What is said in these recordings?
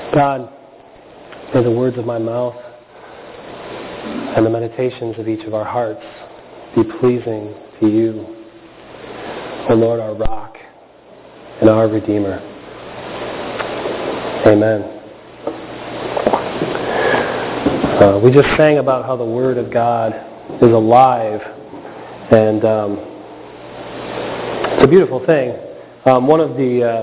God, may the words of my mouth and the meditations of each of our hearts be pleasing to you, O Lord, our rock and our Redeemer. Amen. We just sang about how the Word of God is alive, and it's a beautiful thing. One of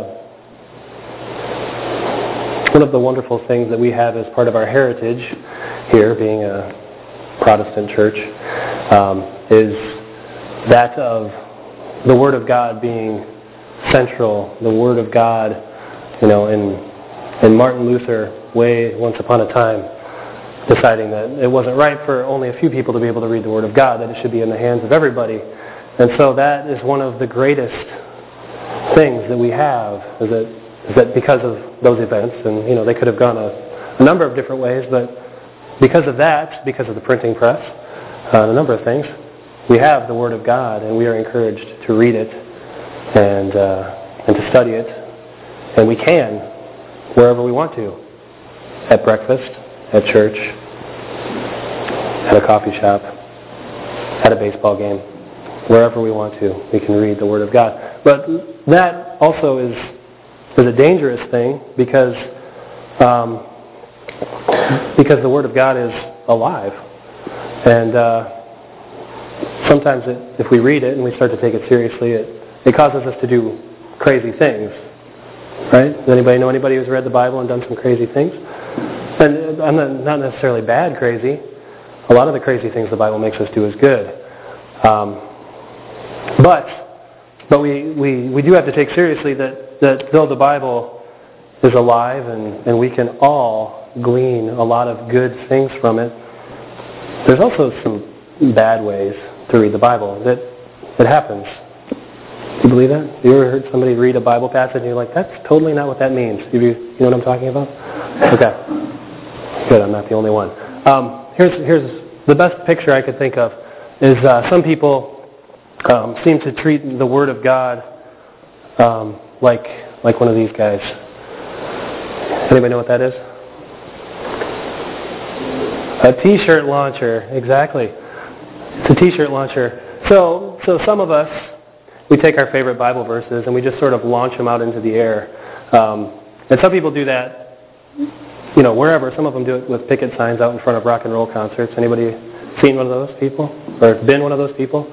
the wonderful things that we have as part of our heritage here, being a Protestant church, is that of the Word of God being central. The Word of God, in Martin Luther, once upon a time, deciding that it wasn't right for only a few people to be able to read the Word of God, that it should be in the hands of everybody. And so that is one of the greatest things that we have, is that because of those events, and they could have gone a number of different ways, but because of that, because of the printing press, a number of things, we have the Word of God, and we are encouraged to read it and to study it, and we can wherever we want to, at breakfast, at church, at a coffee shop, at a baseball game, wherever we want to, we can read the Word of God. But that also is a dangerous thing because the Word of God is alive, and sometimes if we read it and we start to take it seriously, it causes us to do crazy things. Right? Does anybody know anybody who's read the Bible and done some crazy things? And I'm not necessarily bad crazy. A lot of the crazy things the Bible makes us do is good. But we do have to take seriously that though the Bible is alive and we can all glean a lot of good things from it, there's also some bad ways to read the Bible. That happens. Do you believe that? You ever heard somebody read a Bible passage and you're like, that's totally not what that means? You know what I'm talking about? Okay. Good, I'm not the only one. Here's the best picture I could think of is some people seem to treat the Word of God like one of these guys. Anybody know what that is? A T-shirt launcher, exactly. It's a T-shirt launcher. So some of us, we take our favorite Bible verses and we just sort of launch them out into the air. And some people do that, wherever. Some of them do it with picket signs out in front of rock and roll concerts. Anybody seen one of those people? Or been one of those people?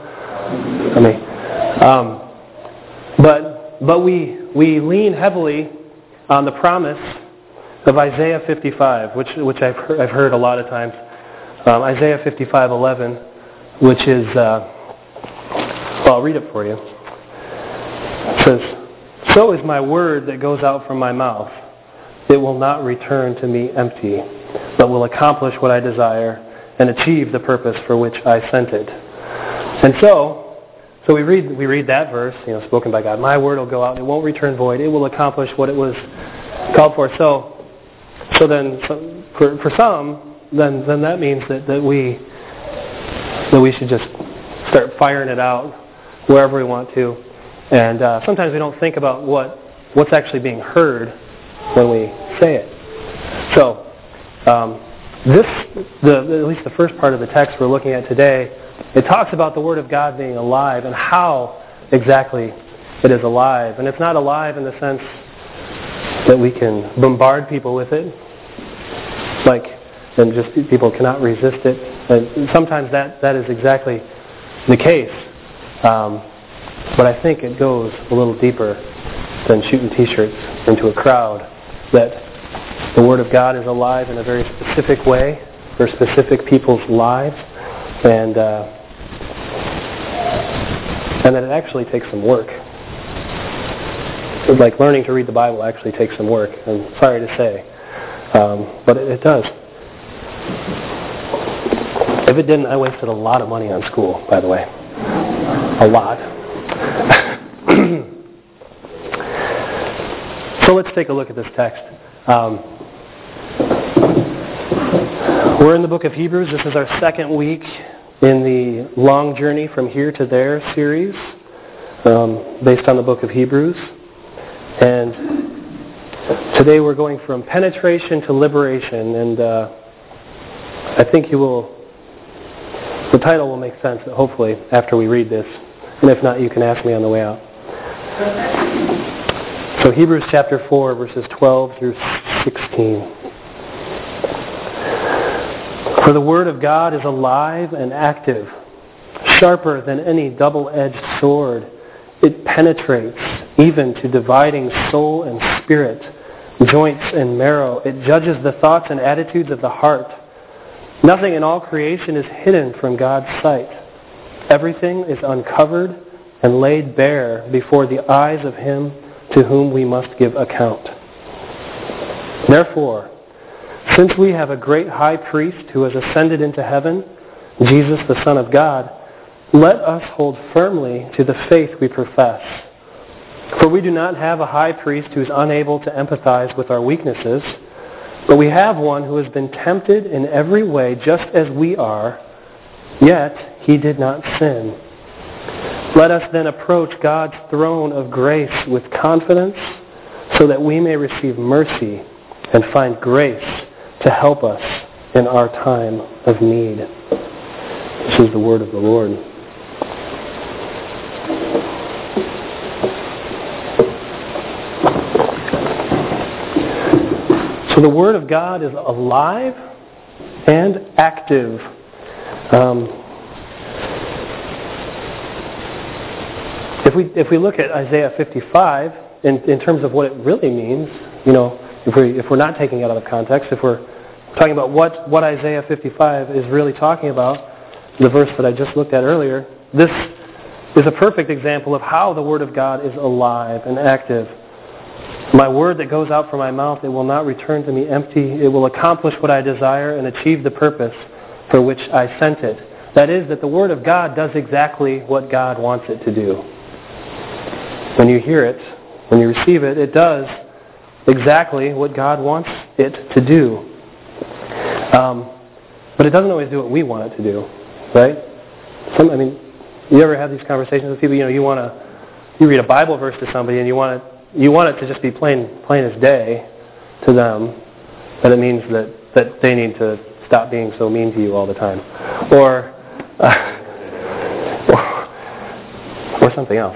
But we lean heavily on the promise of Isaiah 55, which I've heard a lot of times. Isaiah 55:11, which is, I'll read it for you. It says, "So is my word that goes out from my mouth. It will not return to me empty, but will accomplish what I desire and achieve the purpose for which I sent it." And so we read that verse, spoken by God. My word will go out; it won't return void. It will accomplish what it was called for. So then, for some, then that means that we should just start firing it out wherever we want to. And sometimes we don't think about what's actually being heard when we say it. So at least the first part of the text we're looking at today, it talks about the Word of God being alive and how exactly it is alive. And it's not alive in the sense that we can bombard people with it, and just people cannot resist it. And sometimes that is exactly the case. But I think it goes a little deeper than shooting T-shirts into a crowd. That the Word of God is alive in a very specific way for specific people's lives, and that it actually takes some work. Like learning to read the Bible actually takes some work. I'm sorry to say, but it does. If it didn't, I wasted a lot of money on school, by the way. A lot. So let's take a look at this text. We're in the book of Hebrews. This is our second week in the Long Journey from Here to There series, based on the book of Hebrews. And Today we're going from penetration to liberation, and I think the title will make sense, hopefully, after we read this. And if not, you can ask me on the way out. So Hebrews chapter 4, verses 12 through 16. For the Word of God is alive and active, sharper than any double-edged sword. It penetrates even to dividing soul and spirit, joints and marrow. It judges the thoughts and attitudes of the heart. Nothing in all creation is hidden from God's sight. Everything is uncovered and laid bare before the eyes of Him to whom we must give account. Therefore, since we have a great high priest who has ascended into heaven, Jesus the Son of God, let us hold firmly to the faith we profess. For we do not have a high priest who is unable to empathize with our weaknesses, but we have one who has been tempted in every way just as we are, yet He did not sin. Let us then approach God's throne of grace with confidence so that we may receive mercy and find grace to help us in our time of need. This is the word of the Lord. So the Word of God is alive and active. If we look at Isaiah 55 in terms of what it really means, if we're not taking it out of context, if we're talking about what Isaiah 55 is really talking about, the verse that I just looked at earlier, this is a perfect example of how the Word of God is alive and active. My word that goes out from my mouth, it will not return to me empty. It will accomplish what I desire and achieve the purpose for which I sent it. That is, that the Word of God does exactly what God wants it to do. When you hear it, when you receive it, it does exactly what God wants it to do. But it doesn't always do what we want it to do, right? You ever have these conversations with people? You read a Bible verse to somebody and you want it to just be plain as day to them, but it means that they need to stop being so mean to you all the time, or something else.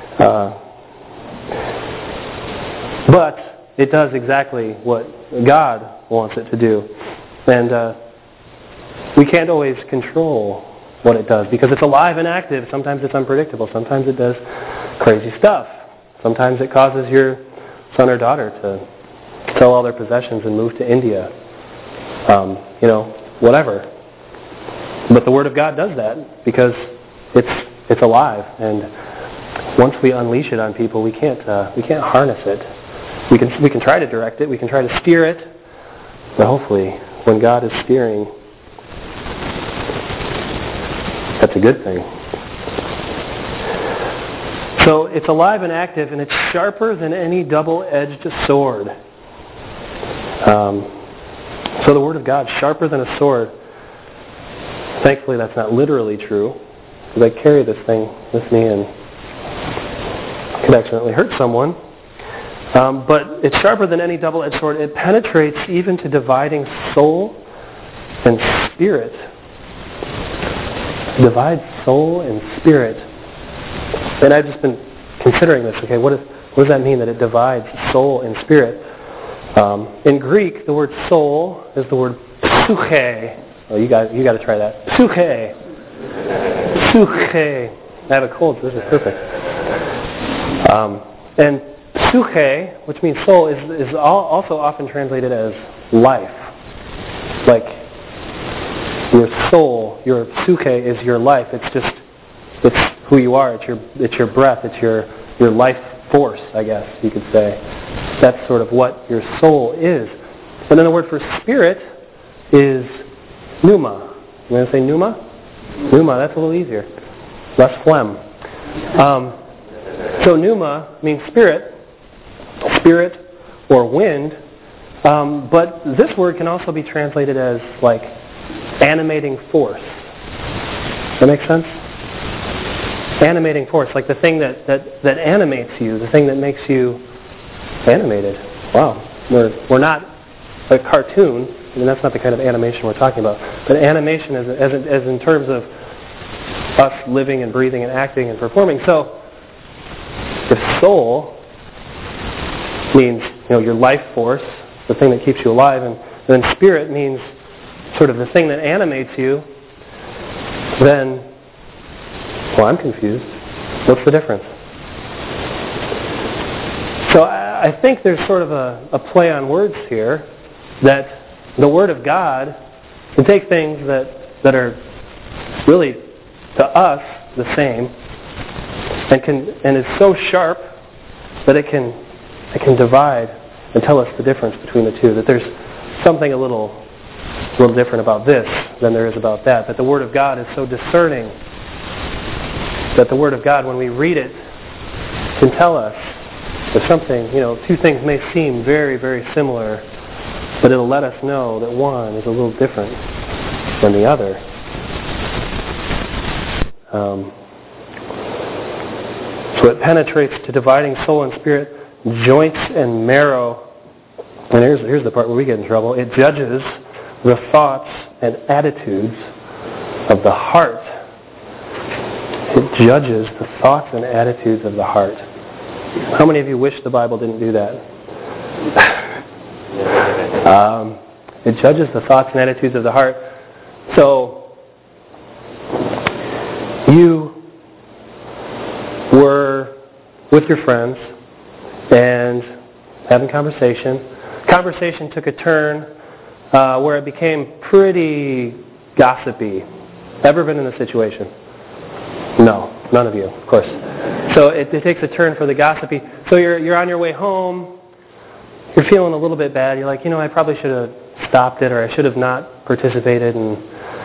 But it does exactly what God wants it to do, and we can't always control what it does because it's alive and active. Sometimes it's unpredictable. Sometimes it does crazy stuff. Sometimes it causes your son or daughter to sell all their possessions and move to India. Whatever. But the Word of God does that because it's alive, and once we unleash it on people, we can't harness it. We can try to direct it, we can try to steer it, but hopefully, when God is steering, that's a good thing. So it's alive and active, and it's sharper than any double-edged sword. So the Word of God, sharper than a sword. Thankfully, that's not literally true, because I carry this thing with me and could accidentally hurt someone. But it's sharper than any double-edged sword. It penetrates even to dividing soul and spirit. Divides soul and spirit. And I've just been considering this. Okay, what does that mean that it divides soul and spirit? In Greek, the word soul is the word psyche. Oh, you got to try that. Psyche. I have a cold, so this is perfect. And psyche, which means soul, is also often translated as life. Like your soul, your psyche is your life. It's who you are. It's your breath. It's your life force, I guess you could say. That's sort of what your soul is. And then the word for spirit is pneuma. You want to say pneuma? Pneuma, that's a little easier. Less phlegm. So pneuma means spirit or wind, but this word can also be translated as like animating force. Does that make sense? Animating force, like the thing that animates you, the thing that makes you animated. Wow, we're not a cartoon. I mean, that's not the kind of animation we're talking about. But animation as in terms of us living and breathing and acting and performing. So, if soul means your life force, the thing that keeps you alive, and then spirit means sort of the thing that animates you, then, well, I'm confused. What's the difference? So I think there's sort of a play on words here, that the Word of God can take things that are really, to us, the same, and is so sharp that it can divide and tell us the difference between the two, that there's something a little different about this than there is about that, that the Word of God is so discerning, that the Word of God, when we read it, can tell us that something, two things may seem very, very similar, but it'll let us know that one is a little different than the other. So it penetrates to dividing soul and spirit, joints and marrow. And here's the part where we get in trouble. It judges the thoughts and attitudes of the heart. It judges the thoughts and attitudes of the heart. How many of you wish the Bible didn't do that? It judges the thoughts and attitudes of the heart. So, you were with your friends and having conversation. Conversation took a turn where it became pretty gossipy. Ever been in a situation? No, none of you, of course. So it takes a turn for the gossipy. So you're on your way home. You're feeling a little bit bad. You're like, I probably should have stopped it, or I should have not participated. And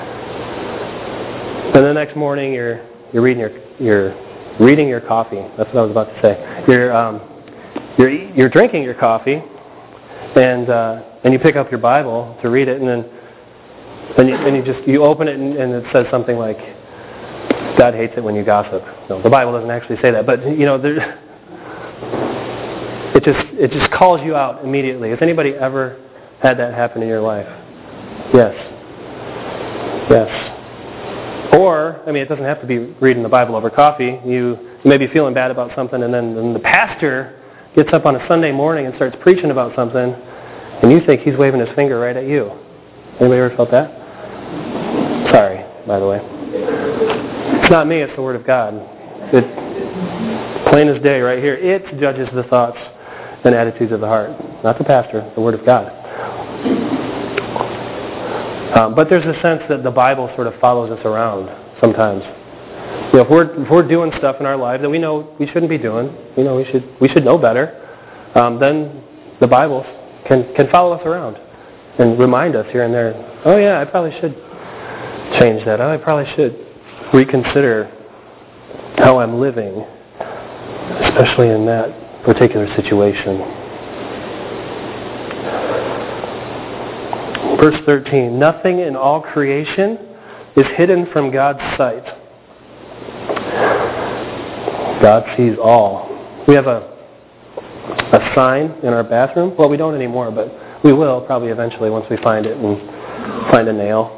then the next morning, you're reading your coffee. That's what I was about to say. You're drinking your coffee, and you pick up your Bible to read it, and then you open it, and it says something like, God hates it when you gossip. No, the Bible doesn't actually say that, but it just calls you out immediately. Has anybody ever had that happen in your life? Yes. Or, it doesn't have to be reading the Bible over coffee. You may be feeling bad about something, and then the pastor gets up on a Sunday morning and starts preaching about something, and you think he's waving his finger right at you. Anybody ever felt that? Sorry, by the way. It's not me, it's the Word of God. It's plain as day right here. It judges the thoughts and attitudes of the heart. Not the pastor, the Word of God. But there's a sense that the Bible sort of follows us around sometimes. If we're doing stuff in our life that we know we shouldn't be doing, we should know better, then the Bible can follow us around and remind us here and there, oh yeah, I probably should change that. I probably should reconsider how I'm living, especially in that particular situation. Verse 13, nothing in all creation is hidden from God's sight. God sees all. We have a sign in our bathroom. Well, we don't anymore, but we will probably eventually once we find it and find a nail.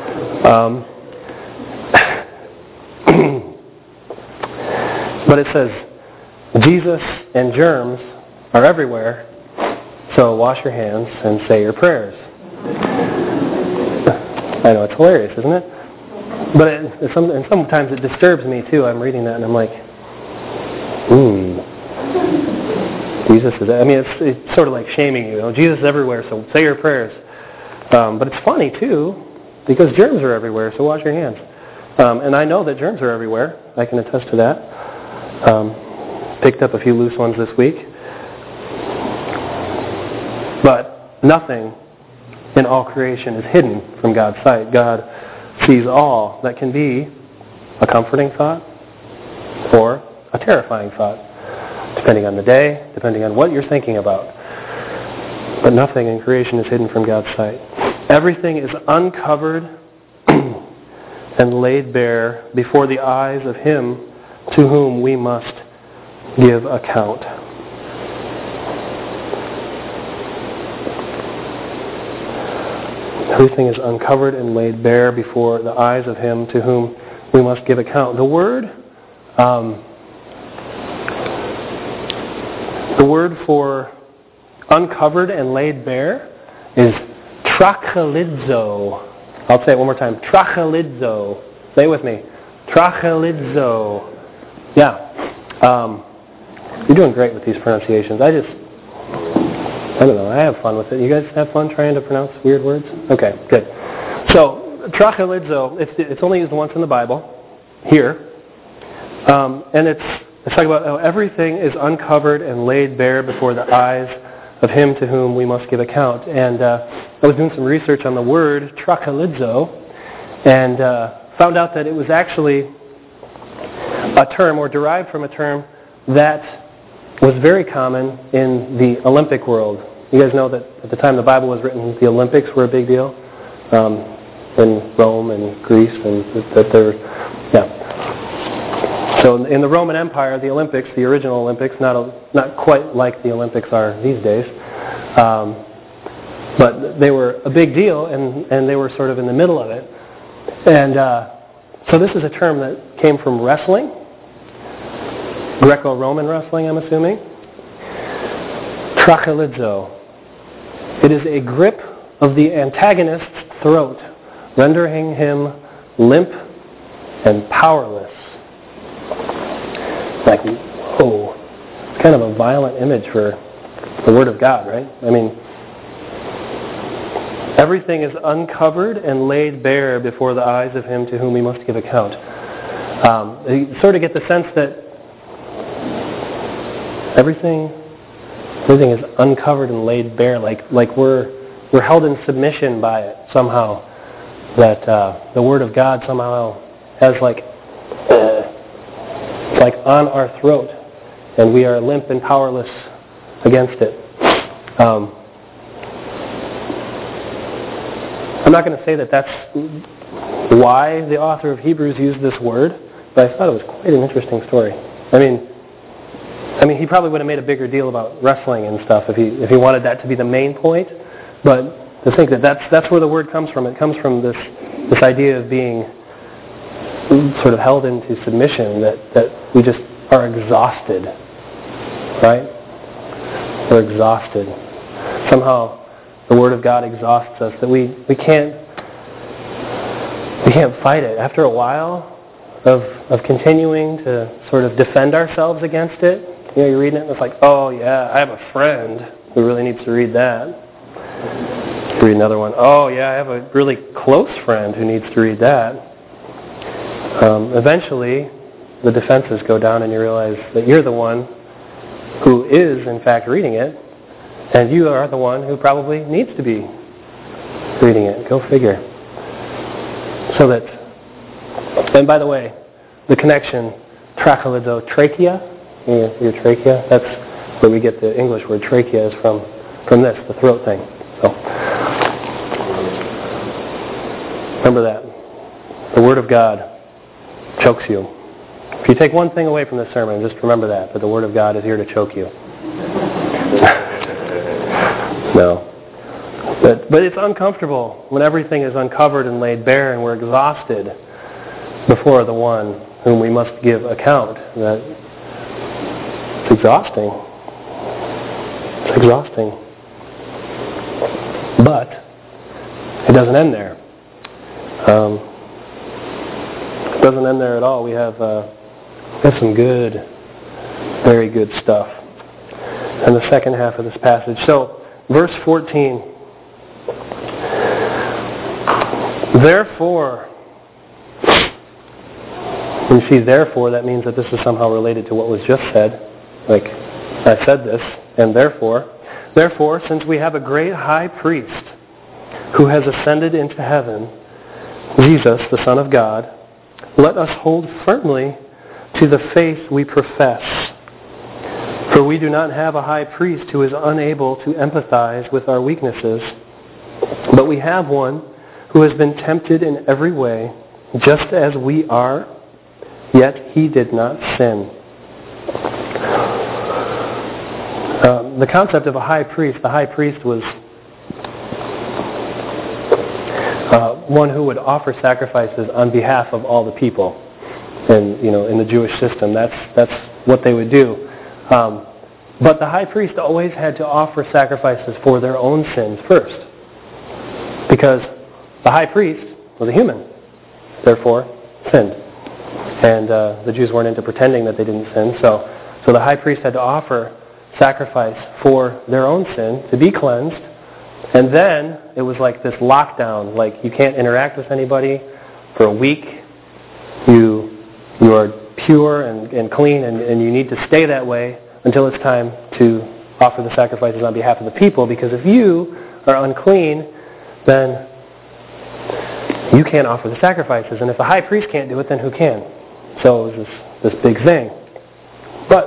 But it says, Jesus and germs are everywhere, so wash your hands and say your prayers. I know, it's hilarious, isn't it? But and sometimes it disturbs me too. I'm reading that and I'm like, Jesus is, it's sort of like shaming you. Jesus is everywhere, so say your prayers. But it's funny too, because germs are everywhere, so wash your hands. And I know that germs are everywhere. I can attest to that. Picked up a few loose ones this week. But nothing in all creation is hidden from God's sight. God sees all. That can be a comforting thought or a terrifying thought, depending on the day, depending on what you're thinking about. But nothing in creation is hidden from God's sight. Everything is uncovered and laid bare before the eyes of Him to whom we must give account. Everything is uncovered and laid bare before the eyes of him to whom we must give account. The word for uncovered and laid bare is trachelidzo. I'll say it one more time. Trachelidzo. Say it with me. Trachelidzo. Yeah. You're doing great with these pronunciations. I don't know. I have fun with it. You guys have fun trying to pronounce weird words? Okay, good. So, trachelidzo, it's only used once in the Bible, here. And it's talking about how everything is uncovered and laid bare before the eyes of him to whom we must give account. And I was doing some research on the word trachelidzo and found out that it was actually a term or derived from a term that was very common in the Olympic world. You guys know that at the time the Bible was written, the Olympics were a big deal in Rome and Greece, and that they were, yeah. So in the Roman Empire, the Olympics, the original Olympics, not quite like the Olympics are these days, but they were a big deal, and they were sort of in the middle of it. And so this is a term that came from wrestling, Greco-Roman wrestling, I'm assuming. Trachelidzo. It is a grip of the antagonist's throat, rendering him limp and powerless. Like, whoa. It's kind of a violent image for the Word of God, right? I mean, everything is uncovered and laid bare before the eyes of him to whom we must give account. You sort of get the sense that everything is uncovered and laid bare, like we're held in submission by it somehow. That the Word of God somehow has it's like on our throat, and we are limp and powerless against it. I'm not going to say that that's why the author of Hebrews used this word, but I thought it was quite an interesting story. I mean, he probably would have made a bigger deal about wrestling and stuff if he wanted that to be the main point. But to think that's where the word comes from. It comes from this idea of being sort of held into submission, that we just are exhausted, right? We're exhausted. Somehow the Word of God exhausts us, that we can't fight it. After a while of continuing to sort of defend ourselves against it, you're reading it and it's like, oh yeah, I have a friend who really needs to read that. Read another one. Oh yeah, I have a really close friend who needs to read that. Eventually, the defenses go down and you realize that you're the one who is, in fact, reading it, and you are the one who probably needs to be reading it. Go figure. So that, and by the way, the connection, trachelidzo, trachea, your trachea, that's where we get the English word trachea is from this, the throat thing. So, remember that. The Word of God chokes you. If you take one thing away from this sermon, just remember that the Word of God is here to choke you. No. But it's uncomfortable when everything is uncovered and laid bare and we're exhausted before the one whom we must give account. It's exhausting. It's exhausting. But it doesn't end there. It doesn't end there at all. We have some good, very good stuff in the second half of this passage. So, verse 14. Therefore, when you see therefore, that means that this is somehow related to what was just said. Like, I said this, and therefore, since we have a great high priest who has ascended into heaven, Jesus, the Son of God, let us hold firmly to the faith we profess. For we do not have a high priest who is unable to empathize with our weaknesses, but we have one who has been tempted in every way, just as we are, yet he did not sin. The concept of a high priest, the high priest was one who would offer sacrifices on behalf of all the people. And in the Jewish system, that's what they would do. But the high priest always had to offer sacrifices for their own sins first, because the high priest was a human, therefore sinned. And the Jews weren't into pretending that they didn't sin, so the high priest had to offer sacrifice for their own sin to be cleansed. And then it was like this lockdown, like you can't interact with anybody for a week. You are pure and clean, and you need to stay that way until it's time to offer the sacrifices on behalf of the people, because if you are unclean, then you can't offer the sacrifices. And if the high priest can't do it, then who can? So it was this big thing. But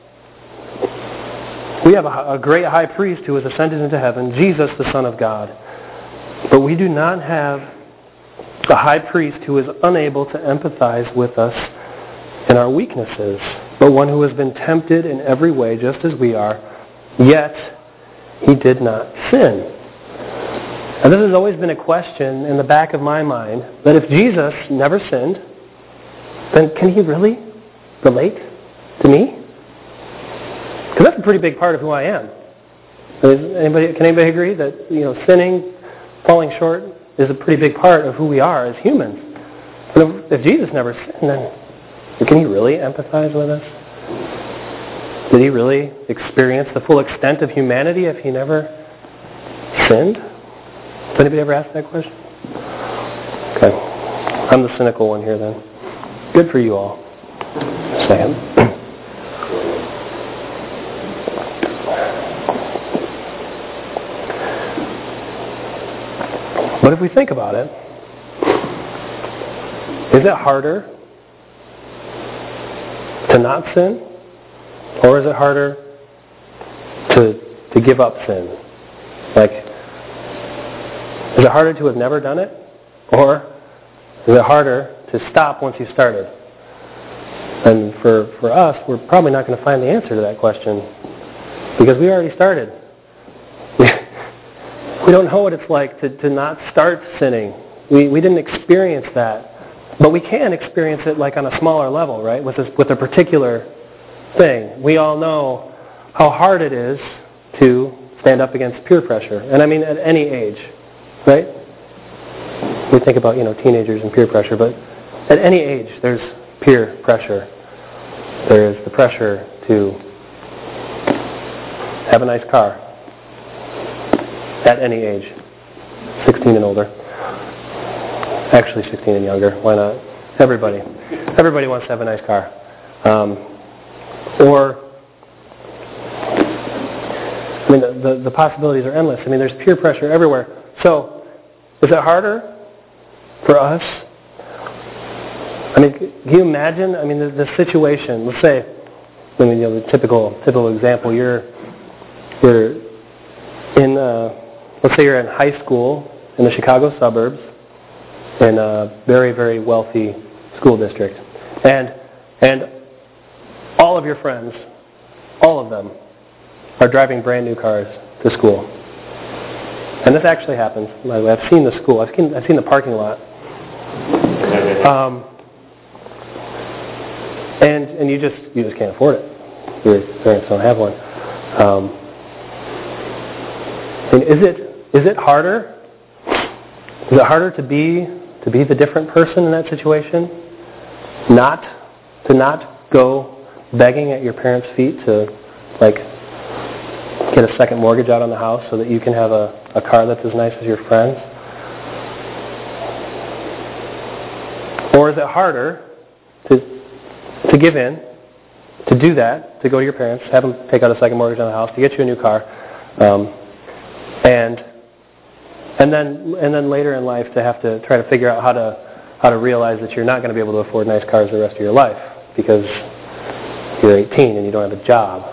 we have a great high priest who has ascended into heaven, Jesus, the Son of God. But we do not have a high priest who is unable to empathize with us in our weaknesses, but one who has been tempted in every way just as we are, yet he did not sin. And this has always been a question in the back of my mind, that if Jesus never sinned, then can he really relate to me? Because that's a pretty big part of who I am. Can anybody agree that sinning, falling short, is a pretty big part of who we are as humans? And if Jesus never sinned, then can he really empathize with us? Did he really experience the full extent of humanity if he never sinned? Has anybody ever asked that question? Okay. I'm the cynical one here then. Good for you all. Second. But if we think about it, is it harder to not sin, or is it harder to give up sin? Like, is it harder to have never done it, or is it harder to stop once you started? And for us, we're probably not going to find the answer to that question, because we already started. We don't know what it's like to not start sinning. We didn't experience that. But we can experience it like on a smaller level, right? With a particular thing. We all know how hard it is to stand up against peer pressure. And I mean at any age, right? We think about, teenagers and peer pressure, but at any age there's peer pressure. There is the pressure to have a nice car. At any age, 16 and older. Actually, 16 and younger. Why not? Everybody wants to have a nice car. The possibilities are endless. There's peer pressure everywhere. So, is it harder for us? Can you imagine? The situation. Let's say, the typical example. You're in. Let's say you're in high school in the Chicago suburbs in a very, very wealthy school district. And all of your friends, all of them, are driving brand new cars to school. And this actually happens. I've seen the school. I've seen the parking lot. And you just can't afford it. Your parents don't have one. Is it harder? Is it harder to be the different person in that situation? To not go begging at your parents' feet to get a second mortgage out on the house so that you can have a car that's as nice as your friends? Or is it harder to give in, to do that, to go to your parents, have them take out a second mortgage on the house, to get you a new car, and then later in life to have to try to figure out how to realize that you're not going to be able to afford nice cars the rest of your life because you're 18 and you don't have a job.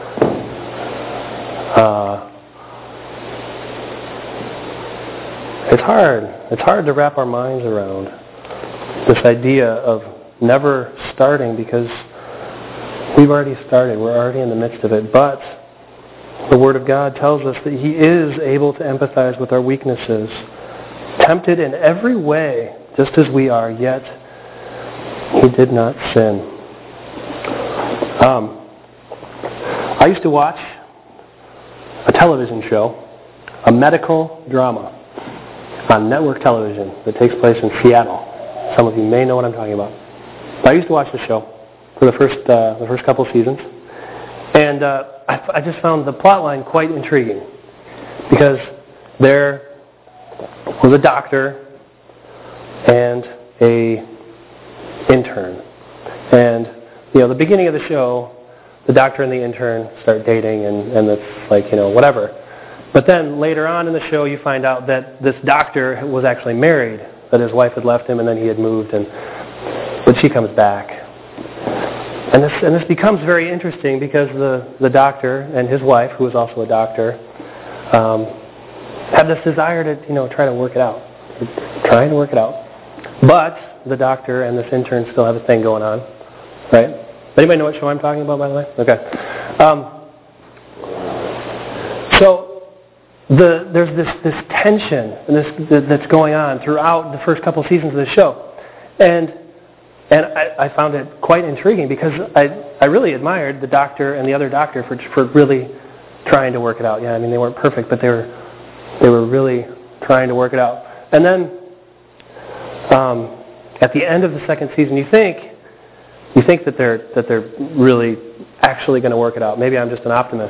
It's hard to wrap our minds around this idea of never starting because we've already started. We're already in the midst of it. But the Word of God tells us that He is able to empathize with our weaknesses, tempted in every way, just as we are, yet he did not sin. I used to watch a television show, a medical drama on network television that takes place in Seattle. Some of you may know what I'm talking about. But I used to watch the show for the first couple seasons, and I just found the plot line quite intriguing because there was a doctor and a intern, and the beginning of the show, the doctor and the intern start dating, and it's like whatever. But then later on in the show, you find out that this doctor was actually married, that his wife had left him, and then he had moved, but she comes back. And this becomes very interesting because the doctor and his wife, who is also a doctor, have this desire to try to work it out. They're trying to work it out. But the doctor and this intern still have a thing going on, right? Anybody know what show I'm talking about, by the way? Okay. So there's this tension and that's going on throughout the first couple seasons of the show, and I found it quite intriguing because I really admired the doctor and the other doctor for really trying to work it out. Yeah, I mean they weren't perfect, but they were really trying to work it out. And then at the end of the second season, you think that they're really actually going to work it out. Maybe I'm just an optimist.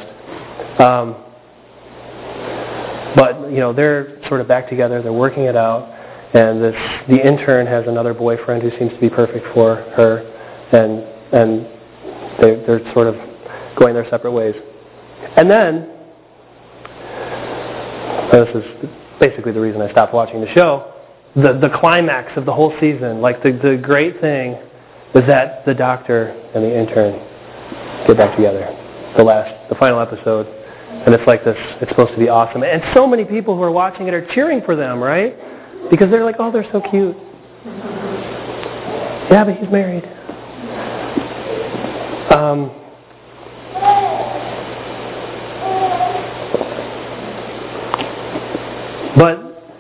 But they're sort of back together. They're working it out, and the intern has another boyfriend who seems to be perfect for her, and they're sort of going their separate ways. And then, this is basically the reason I stopped watching the show. The climax of the whole season, like the great thing, was that the doctor and the intern get back together. The final episode. And it's like this, it's supposed to be awesome. And so many people who are watching it are cheering for them, right? Because they're like, oh, they're so cute. Yeah, but he's married. But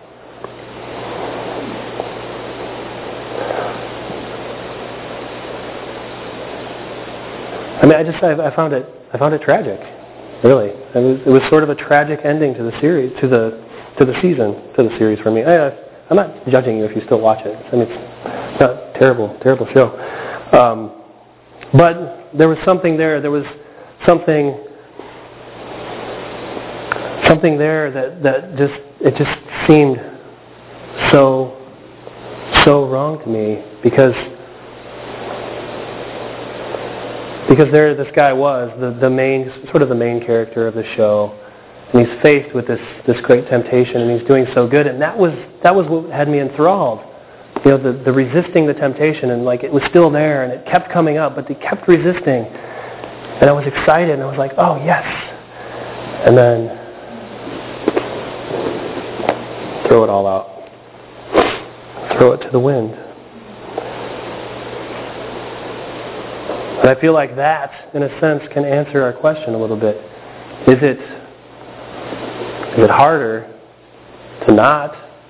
I mean, I found it tragic. Really, it was sort of a tragic ending to the series, to the series for me. I'm not judging you if you still watch it. I mean, it's not a terrible show. But there was something there. There was something there that just seemed so wrong to me because there this guy was the main character of the show, and he's faced with this great temptation, and he's doing so good, and that was what had me enthralled. The resisting the temptation, and like it was still there, and it kept coming up, but they kept resisting, and I was excited, and I was like, oh yes, and then throw it all out, throw it to the wind. And I feel like that, in a sense, can answer our question a little bit. Is it harder to not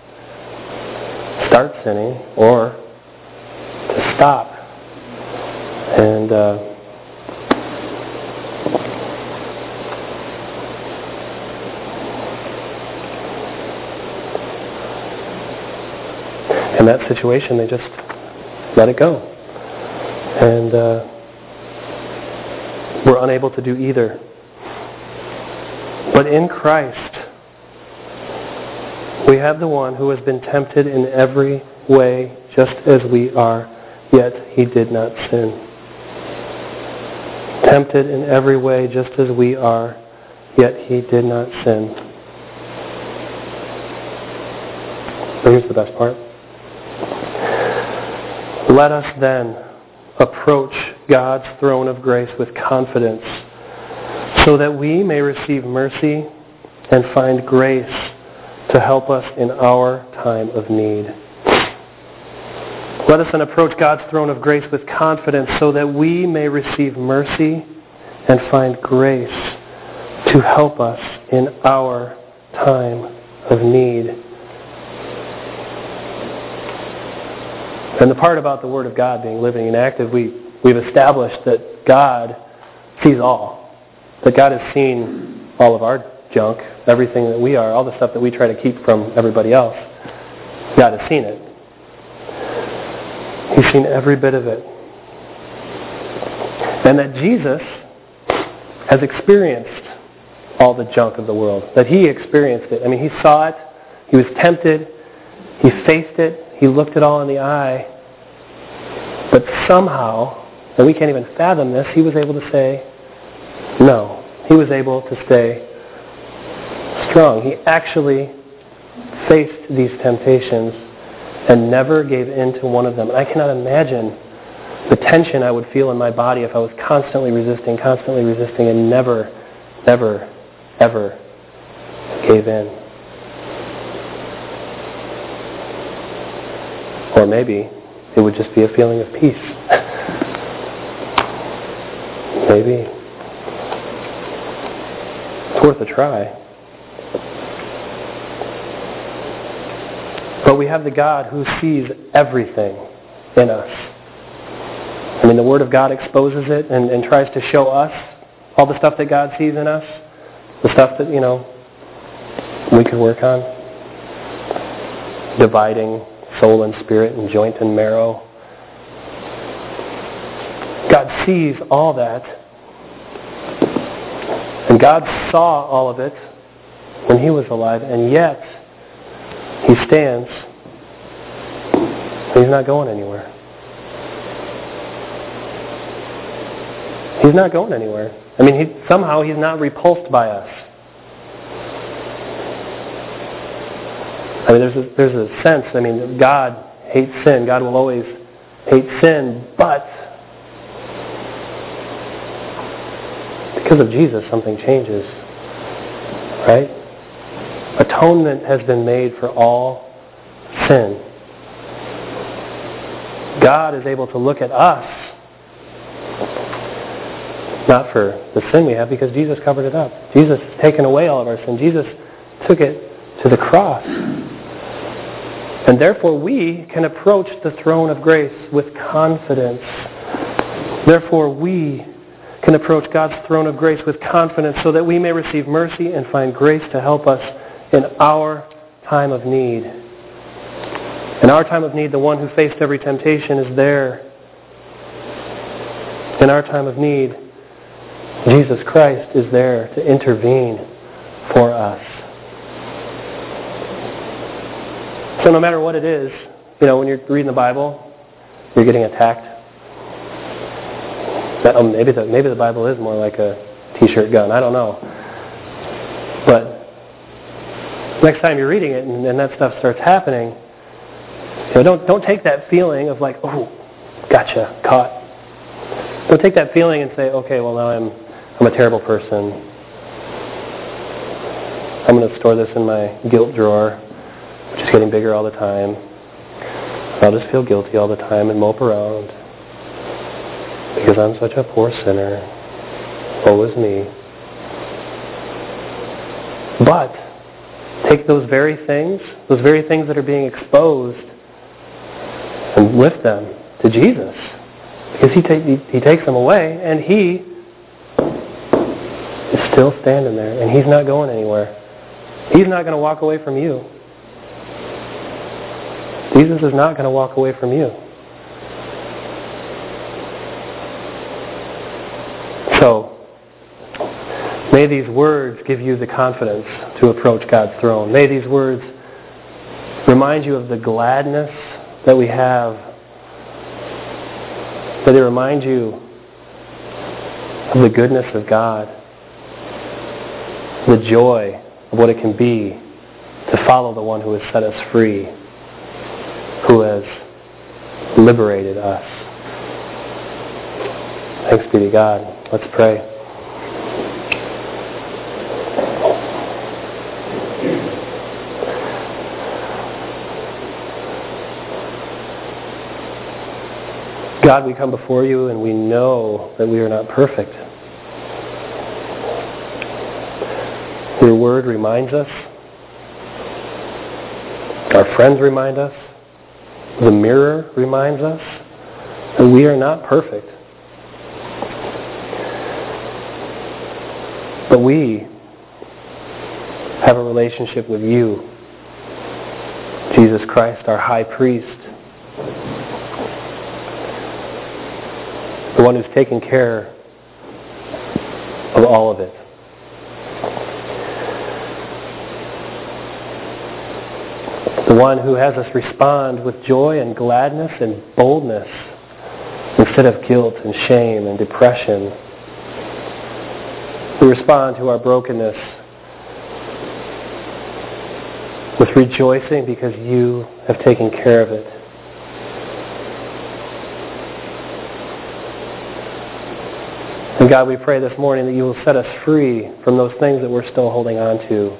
start sinning or to stop? And in that situation, they just let it go. And we're unable to do either. But in Christ, we have the one who has been tempted in every way, just as we are, yet he did not sin. Tempted in every way, just as we are, yet he did not sin. So here's the best part. Let us then approach God's throne of grace with confidence so that we may receive mercy and find grace to help us in our time of need. Let us then approach God's throne of grace with confidence so that we may receive mercy and find grace to help us in our time of need. And the part about the Word of God being living and active, we've established that God sees all. That God has seen all of our junk, everything that we are, all the stuff that we try to keep from everybody else. God has seen it. He's seen every bit of it. And that Jesus has experienced all the junk of the world. That He experienced it. I mean, He saw it. He was tempted. He faced it. He looked it all in the eye. But somehow, and we can't even fathom this, He was able to say no. He was able to stay strong. He actually faced these temptations and never gave in to one of them. And I cannot imagine the tension I would feel in my body if I was constantly resisting, and never, ever, ever gave in. Or maybe it would just be a feeling of peace. Maybe. It's worth a try. But we have the God who sees everything in us. I mean, the Word of God exposes it and tries to show us all the stuff that God sees in us, the stuff that, we could work on. Dividing soul and spirit and joint and marrow. God sees all that. And God saw all of it when He was alive, and yet He stands. He's not going anywhere. He's not going anywhere. I mean, somehow He's not repulsed by us. I mean, there's a sense, God hates sin. God will always hate sin, but because of Jesus, something changes. Right? Atonement has been made for all sin. God is able to look at us, not for the sin we have, because Jesus covered it up. Jesus has taken away all of our sin. Jesus took it to the cross. And therefore we can approach the throne of grace with confidence. Therefore we can approach God's throne of grace with confidence so that we may receive mercy and find grace to help us in our time of need. In our time of need, the one who faced every temptation is there. In our time of need, Jesus Christ is there to intervene for us. So no matter what it is, when you're reading the Bible, you're getting attacked. Maybe the Bible is more like a t-shirt gun. I don't know. But next time you're reading it and that stuff starts happening, don't take that feeling of like, oh, gotcha, caught. Don't take that feeling and say, okay, well now I'm a terrible person. I'm going to store this in my guilt drawer, which is getting bigger all the time. I'll just feel guilty all the time and mope around because I'm such a poor sinner. Woe is me. But take those very things that are being exposed, and lift them to Jesus. Because He takes them away, and He is still standing there, and He's not going anywhere. He's not going to walk away from you. Jesus is not going to walk away from you. So, may these words give you the confidence to approach God's throne. May these words remind you of the gladness that we have. May they remind you of the goodness of God. The joy of what it can be to follow the one who has set us free, who has liberated us. Thanks be to God. Let's pray. God, we come before you and we know that we are not perfect. Your word reminds us. Our friends remind us. The mirror reminds us that we are not perfect. But we have a relationship with you, Jesus Christ, our high priest, the one who's taken care of all of it. The one who has us respond with joy and gladness and boldness instead of guilt and shame and depression. We respond to our brokenness with rejoicing because you have taken care of it. And God, we pray this morning that you will set us free from those things that we're still holding on to.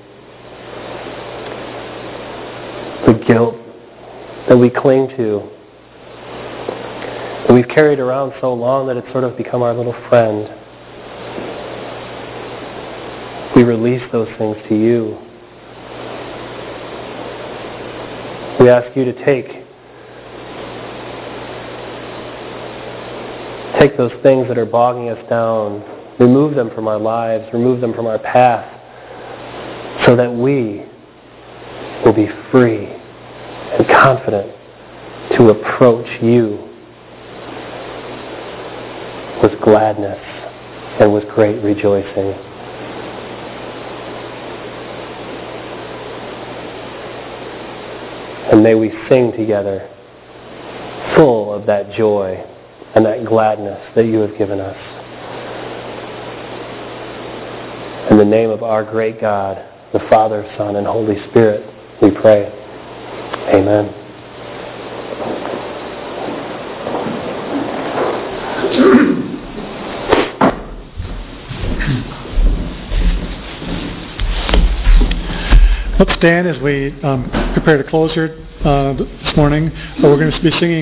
The guilt that we cling to, that we've carried around so long that it's sort of become our little friend. We release those things to you. We ask you to take those things that are bogging us down, remove them from our lives, remove them from our path, so that we will be free and confident to approach you with gladness and with great rejoicing. And may we sing together, full of that joy and that gladness that you have given us. In the name of our great God, the Father, Son, and Holy Spirit, we pray. Amen. Let's stand as we prepare to close here this morning. We're going to be singing